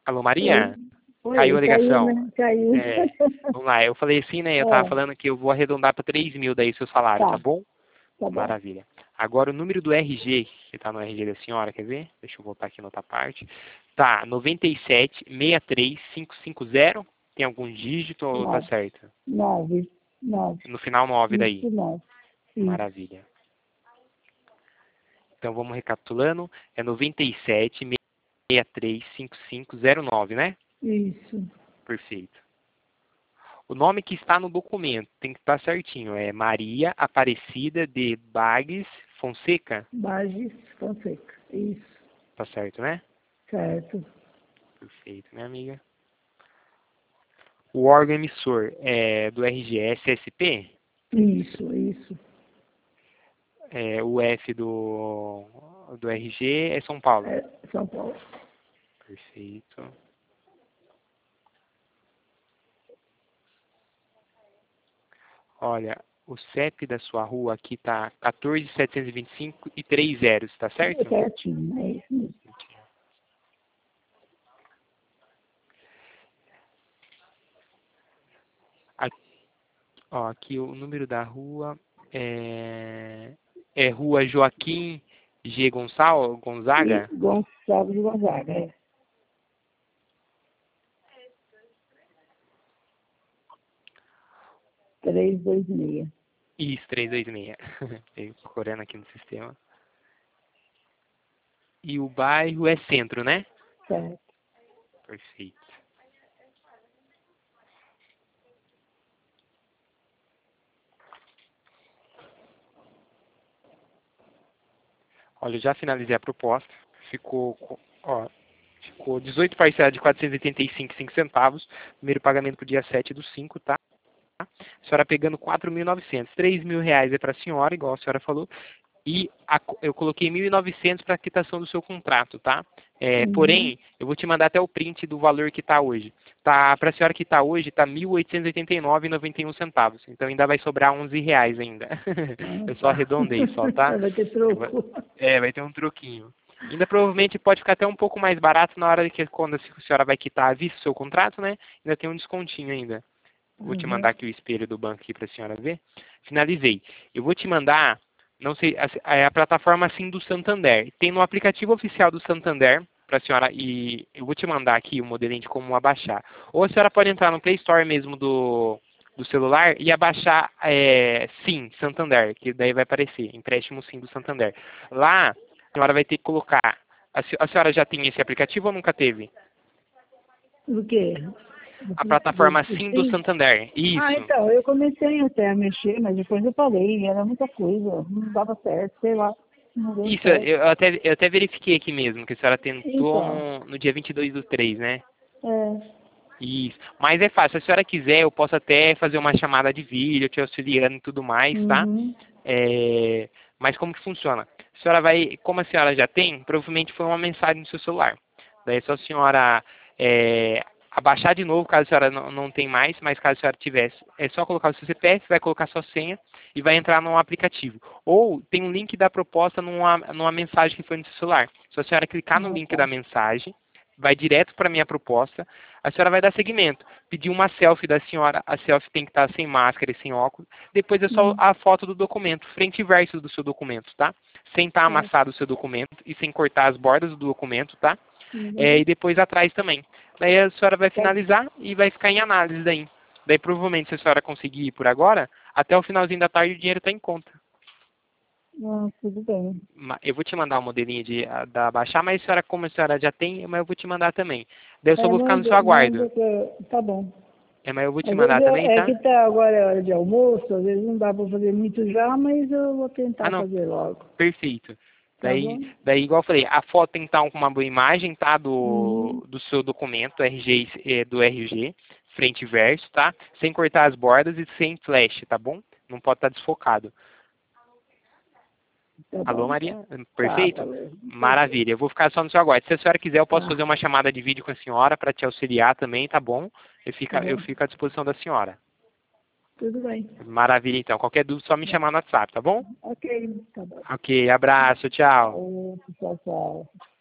Alô, Oi, Maria? Caiu oi, a caiu, ligação. né? Caiu. É, vamos lá, eu falei assim, né? Eu tava É, falando que eu vou arredondar para 3 mil daí seu salário, tá tá, bom? tá bom. Maravilha. Agora o número do RG, que tá no RG da senhora, quer ver? Deixa eu voltar aqui na outra parte. Tá, 9763550. Tem algum dígito ou tá 9, certo? 9, 9. No final 9 daí. Isso, 9. Isso, Maravilha. Então vamos recapitulando. É 97635509, né? isso. Perfeito. O nome que está no documento tem que estar certinho. É Maria Aparecida de Bages Fonseca. Bages Fonseca. Isso, Tá certo, né? certo. Perfeito, minha amiga. O órgão emissor é do RGS SP. Isso. É, o F do RG é São Paulo. É São Paulo. Perfeito. Olha, o CEP da sua rua aqui tá 14.725 e 3 zeros, tá É certo? certinho, é isso mesmo. Aqui, ó, aqui o número da rua é Rua Joaquim G. E Gonzaga? Gonçalves de Gonzaga, é. 326. Isso, 326. Estou procurando aqui no sistema. E o bairro é Centro, né? Certo. Perfeito. Olha, eu já finalizei a proposta. Ficou, ó, ficou 18 parcelas de 485,05 centavos. Primeiro pagamento para o dia 7 do 5, tá? A senhora pegando 4.900. 3 mil reais é para a senhora, igual a senhora falou. E eu coloquei 1.900 para a quitação do seu contrato, tá? Uhum. Porém, eu vou te mandar até o print do valor que está hoje. Tá, para a senhora que está hoje, está 1.889,91 centavos. Então ainda vai sobrar 11 reais ainda. Ah, Eu só tá. arredondei só, tá? Vai ter Eu vou- troco. vai ter um troquinho. Ainda provavelmente pode ficar até um pouco mais barato na hora que quando a senhora vai quitar a vista o seu contrato, né? Ainda tem um descontinho ainda. Vou te mandar Uhum. aqui o espelho do banco aqui para a senhora ver. Finalizei. Eu vou te mandar, não sei, a plataforma assim do Santander. Tem no aplicativo oficial do Santander para a senhora e eu vou te mandar aqui o modelinho de como abaixar. Ou a senhora pode entrar no Play Store mesmo do celular e abaixar Sim, Santander, que daí vai aparecer, empréstimo Sim do Santander. Lá, a senhora vai ter que colocar. A senhora já tem esse aplicativo ou nunca teve? Do quê? A plataforma Do Sim do Sim? Santander. Ah, Isso. então, eu comecei até a mexer, mas depois eu parei, era muita coisa, não dava certo, sei lá, não deu Isso, certo. eu até verifiquei aqui mesmo, que a senhora tentou Então, no dia 22/3, né? é, Isso. Mas é fácil, se a senhora quiser, eu posso até fazer uma chamada de vídeo, te auxiliando e tudo mais, tá? uhum, Mas como que funciona? A senhora vai, como a senhora já tem, provavelmente foi uma mensagem no seu celular. Daí é só a senhora abaixar de novo, caso a senhora não tem mais, mas caso a senhora tivesse, é só colocar o seu CPF, vai colocar sua senha e vai entrar no aplicativo. Ou tem um link da proposta numa mensagem que foi no seu celular. Se a senhora clicar no ah, link da tá. mensagem, vai direto para a minha proposta, a senhora vai dar seguimento. Pedir uma selfie da senhora, a selfie tem que estar sem máscara e sem óculos. Depois é só Hum, a foto do documento, frente e verso do seu documento, tá? Sem estar certo, amassado o seu documento e sem cortar as bordas do documento, tá? uhum, E depois atrás também. Daí a senhora vai tá, finalizar e vai ficar em análise daí. Daí provavelmente se a senhora conseguir ir por agora, até o finalzinho da tarde o dinheiro está em conta. ah, tudo bem. Eu vou te mandar o modelinho da baixar, mas a senhora, como a senhora já tem, mas eu vou te mandar também. Daí eu só vou ficar no seu aguardo. Manda que, tá bom. Mas eu vou te Às vezes mandar também, é tá? que tá agora é hora de almoço, às vezes não dá para fazer muito já, mas eu vou Ah, tentar não. fazer logo, Perfeito. tá Daí, bom? daí igual eu falei, a foto tem que estar com uma boa imagem, tá? Uhum, Do seu documento, RG, do RG, frente e verso, tá? Sem cortar as bordas e sem flash, tá bom? Não pode estar desfocado. tá Alô, bom, Maria? tá, Perfeito? valeu, perfeito, Maravilha. Eu vou ficar só no seu aguardo. Se a senhora quiser, eu posso fazer tá, uma chamada de vídeo com a senhora para te auxiliar também, tá bom? tá Eu bom, fico à disposição da senhora. tudo bem. Maravilha, então. Qualquer dúvida, só me chamar no WhatsApp, tá bom? Ok, tá bom. Ok, abraço, tchau. Tchau, tchau.